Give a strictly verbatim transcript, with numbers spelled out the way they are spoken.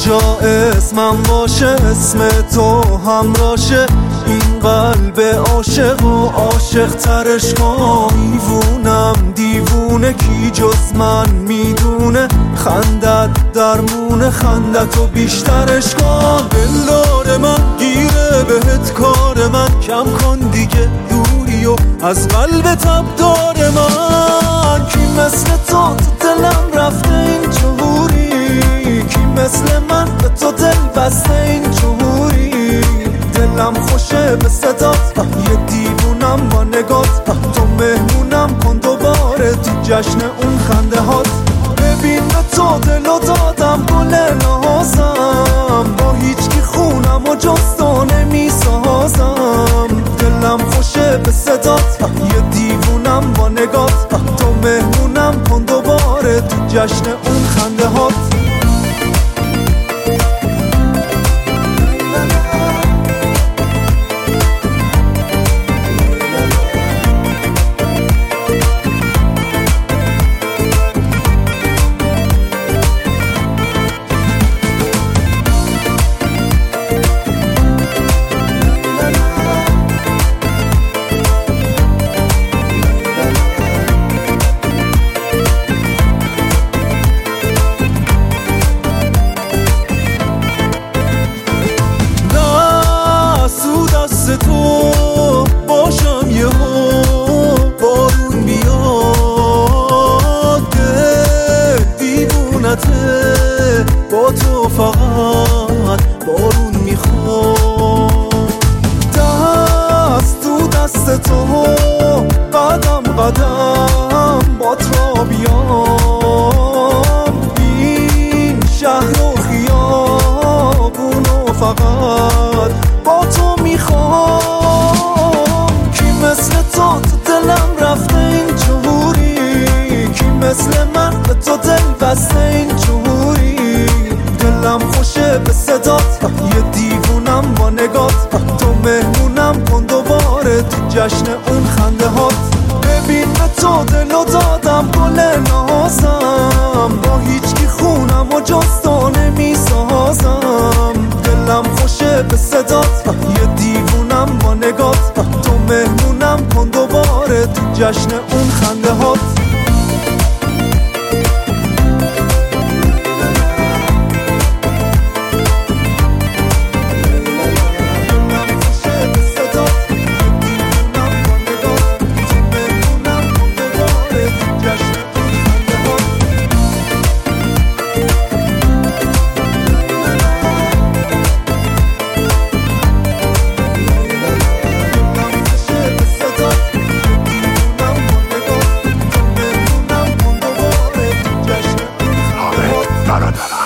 جا اسمم باشه اسم تو همراشه، این قلب عاشق و عاشق ترش کن. دیوونم دیوونه کی جز من میدونه، خندت درمونه خندتو بیشترش کن. دلدار من گیره بهت کار من، کم کن دیگه دوری و از قلب تبدار من. کی مثل تو تو دلم رفته این جهوری، کی مثل من به تو دل بسته این جهوری. دلم خوشه به صدات، یه دیوونم با نگات. تو مهمونم کن دوباره تو جشن اون خنده هات. ببین به تو دلو دادم گل نازم، با هیچکی خونم و جز تو نمیسازم. دلم خوشه به صدات، یه دیوونم با نگات. تو مهمونم کن دوباره تو جشن اون خنده هات. تو باشم یه ها بارون بیاد، دل دیوونته با تو فقط بارون میخواد. دست تو دست تو قدم قدم با تو بیام، این شهر و خیابون و فقط با تو میخوام. کی مثل تو تو دلم رفته این جهوری، کی مثل من به تو دل بسته این جهوری. دلم خوشه به صدات، یه دیوونم با نگات. تو مهمونم کن دوباره تو جشن اون خنده هات. ببین به تو دلو دادم گل نازم، با هیچکی خونم و جز تو نمیسازم. دلم خوشه به صدات، یه دیوونم با نگات. تو مهمونم کن دوباره تو جشن اون خنده هات. برادرم